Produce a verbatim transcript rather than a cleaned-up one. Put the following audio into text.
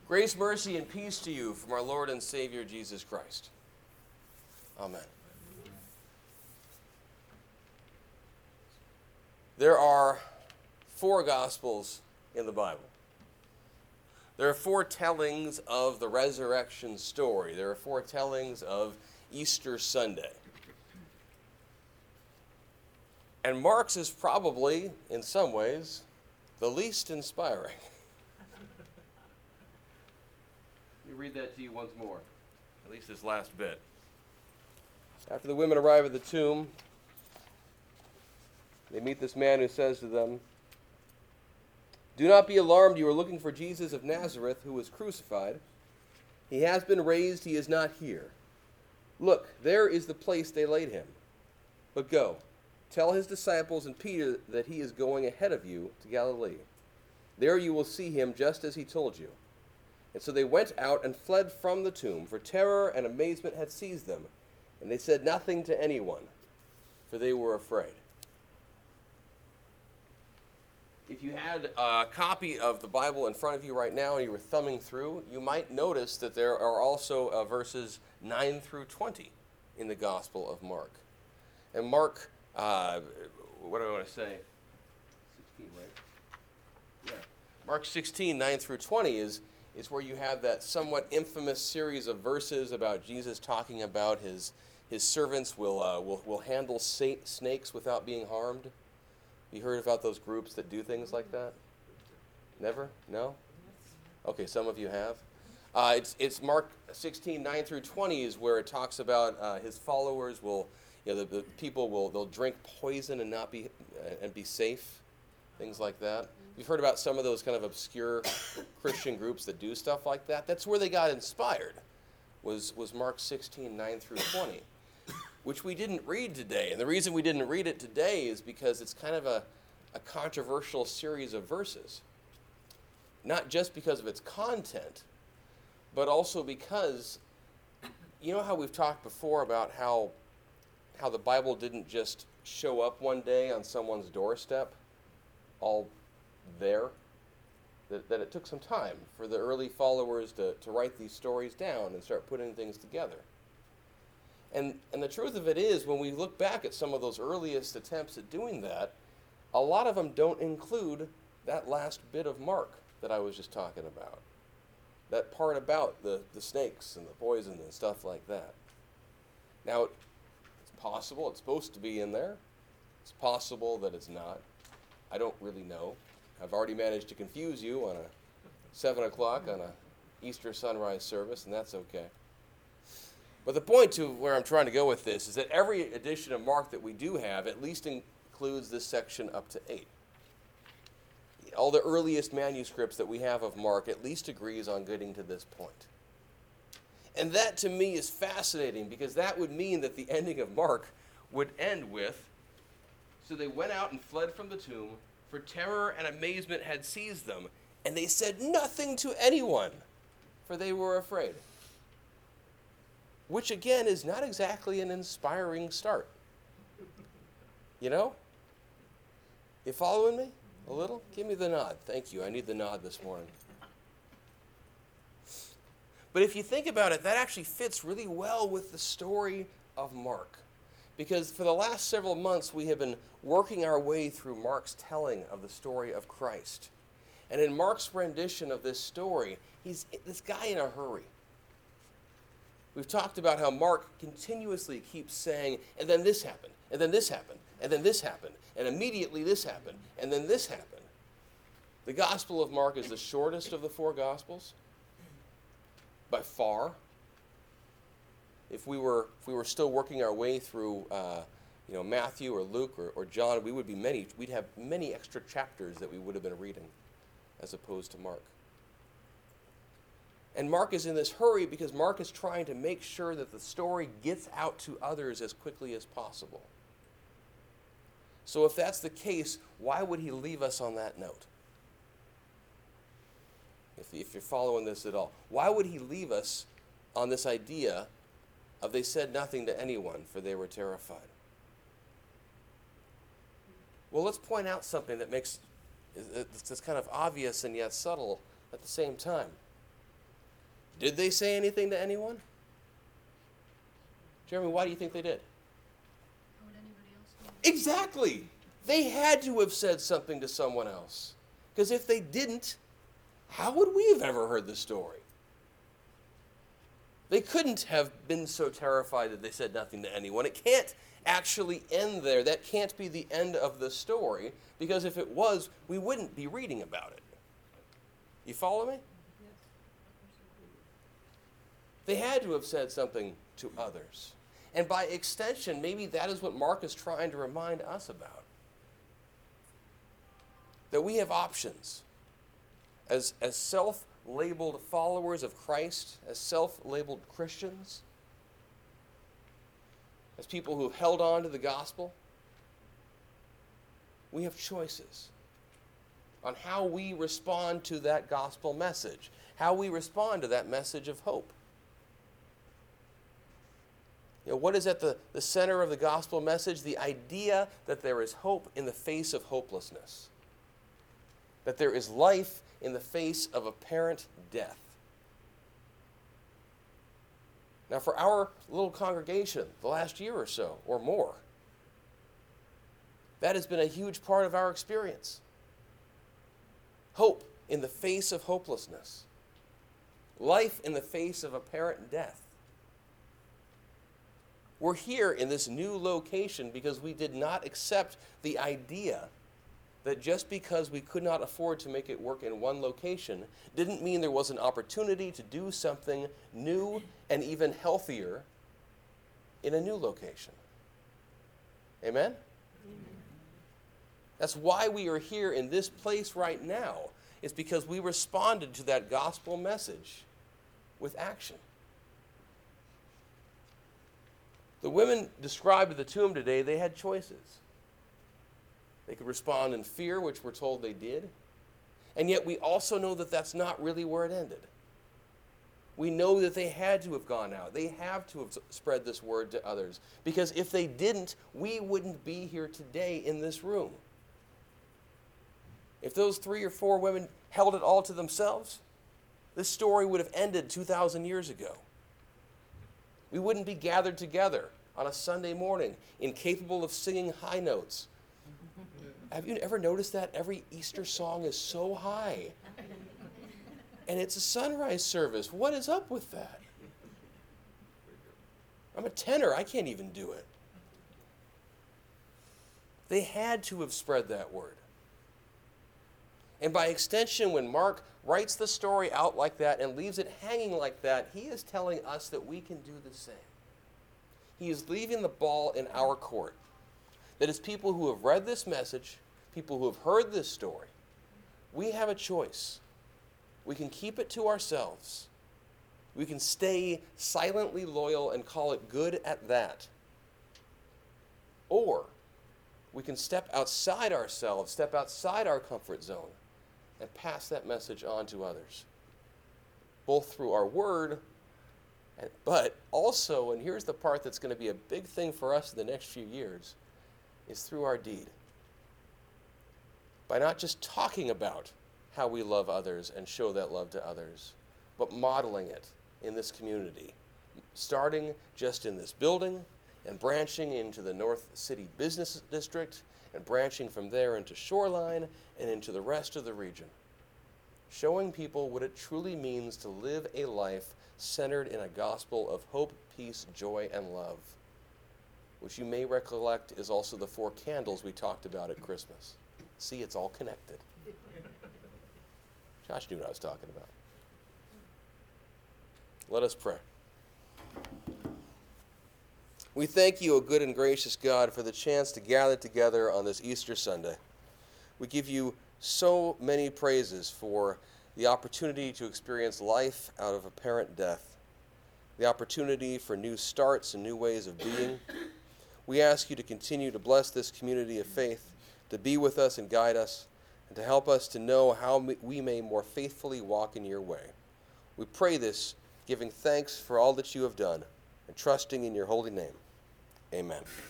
Grace, mercy, and peace to you from our Lord and Savior Jesus Christ. Amen. There are four Gospels in the Bible. There are four tellings of the resurrection story. There are four tellings of Easter Sunday. And Mark's is probably, in some ways, the least inspiring. Let me read that to you once more, at least this last bit. After the women arrive at the tomb, they meet this man who says to them, "Do not be alarmed, you are looking for Jesus of Nazareth, who was crucified. He has been raised, he is not here. Look, there is the place they laid him. But go, tell his disciples and Peter that he is going ahead of you to Galilee. There you will see him just as he told you." And so they went out and fled from the tomb, for terror and amazement had seized them. And they said nothing to anyone, for they were afraid. If you had a copy of the Bible in front of you right now and you were thumbing through, you might notice that there are also uh, verses nine through twenty in the Gospel of Mark. And Mark, uh, what do I want to say? sixteen, right? Yeah. Mark sixteen, nine through twenty is, is where you have that somewhat infamous series of verses about Jesus talking about his, his servants will, uh, will, will handle sa- snakes without being harmed. You heard about those groups that do things like that? Never? No? Okay, some of you have. Uh, it's it's Mark sixteen, nine through twenty is where it talks about uh, his followers will, you know, the, the people will, they'll drink poison and not be, uh, and be safe, things like that. You've heard about some of those kind of obscure Christian groups that do stuff like that. That's where they got inspired, was, was Mark sixteen, nine through twenty. Which we didn't read today. And the reason we didn't read it today is because it's kind of a, a controversial series of verses. Not just because of its content, but also because, you know how we've talked before about how, how the Bible didn't just show up one day on someone's doorstep, all there? That, that it took some time for the early followers to, to write these stories down and start putting things together. And, and the truth of it is, when we look back at some of those earliest attempts at doing that, a lot of them don't include that last bit of Mark that I was just talking about. That part about the, the snakes and the poison and stuff like that. Now, it's possible, it's supposed to be in there. It's possible that it's not. I don't really know. I've already managed to confuse you on a seven o'clock on a Easter sunrise service, and that's okay. But the point to where I'm trying to go with this is that every edition of Mark that we do have at least includes this section up to eight. All the earliest manuscripts that we have of Mark at least agrees on getting to this point. And that to me is fascinating, because that would mean that the ending of Mark would end with, "So they went out and fled from the tomb, for terror and amazement had seized them, and they said nothing to anyone, for they were afraid." Which, again, is not exactly an inspiring start. You know? You following me a little? Give me the nod. Thank you. I need the nod this morning. But if you think about it, that actually fits really well with the story of Mark. Because for the last several months, we have been working our way through Mark's telling of the story of Christ. And in Mark's rendition of this story, he's this guy in a hurry. We've talked about how Mark continuously keeps saying, and then this happened, and then this happened, and then this happened, and immediately this happened, and then this happened. The Gospel of Mark is the shortest of the four Gospels, by far. If we were if we were still working our way through, uh, you know, Matthew or Luke or, or John, we would be many. We'd have many extra chapters that we would have been reading, as opposed to Mark. And Mark is in this hurry because Mark is trying to make sure that the story gets out to others as quickly as possible. So if that's the case, why would he leave us on that note? If, if you're following this at all, why would he leave us on this idea of they said nothing to anyone, for they were terrified? Well, let's point out something that makes it's kind of obvious and yet subtle at the same time. Did they say anything to anyone? Jeremy, why do you think they did? How would anybody else know? Exactly. They had to have said something to someone else. Because if they didn't, how would we have ever heard the story? They couldn't have been so terrified that they said nothing to anyone. It can't actually end there. That can't be the end of the story, because if it was, we wouldn't be reading about it. You follow me? They had to have said something to others. And by extension, maybe that is what Mark is trying to remind us about. That we have options. As, as self-labeled followers of Christ, as self-labeled Christians, as people who have held on to the gospel, we have choices on how we respond to that gospel message, how we respond to that message of hope. You know, what is at the, the center of the gospel message? The idea that there is hope in the face of hopelessness. That there is life in the face of apparent death. Now, for our little congregation, the last year or so, or more, that has been a huge part of our experience. Hope in the face of hopelessness. Life in the face of apparent death. We're here in this new location because we did not accept the idea that just because we could not afford to make it work in one location didn't mean there was an opportunity to do something new and even healthier in a new location. Amen? Amen? That's why we are here in this place right now, is because we responded to that gospel message with action. The women described at the tomb today, they had choices. They could respond in fear, which we're told they did. And yet we also know that that's not really where it ended. We know that they had to have gone out. They have to have spread this word to others. Because if they didn't, we wouldn't be here today in this room. If those three or four women held it all to themselves, this story would have ended two thousand years ago. We wouldn't be gathered together on a Sunday morning, incapable of singing high notes. Have you ever noticed that? Every Easter song is so high. And it's a sunrise service. What is up with that? I'm a tenor. I can't even do it. They had to have spread that word. And by extension, when Mark writes the story out like that and leaves it hanging like that, he is telling us that we can do the same. He is leaving the ball in our court. That as people who have read this message, people who have heard this story, we have a choice. We can keep it to ourselves. We can stay silently loyal and call it good at that. Or we can step outside ourselves, step outside our comfort zone, and pass that message on to others. Both through our word, and, but also, and here's the part that's going to be a big thing for us in the next few years, is through our deed. By not just talking about how we love others and show that love to others, but modeling it in this community, starting just in this building and branching into the North City Business District and branching from there into Shoreline and into the rest of the region. Showing people what it truly means to live a life centered in a gospel of hope, peace, joy, and love, which you may recollect is also the four candles we talked about at Christmas. See, it's all connected. Josh knew what I was talking about. Let us pray. We thank you, O good and gracious God, for the chance to gather together on this Easter Sunday. We give you so many praises for the opportunity to experience life out of apparent death, the opportunity for new starts and new ways of being. We ask you to continue to bless this community of faith, to be with us and guide us, and to help us to know how we may more faithfully walk in your way. We pray this, giving thanks for all that you have done, and trusting in your holy name. Amen.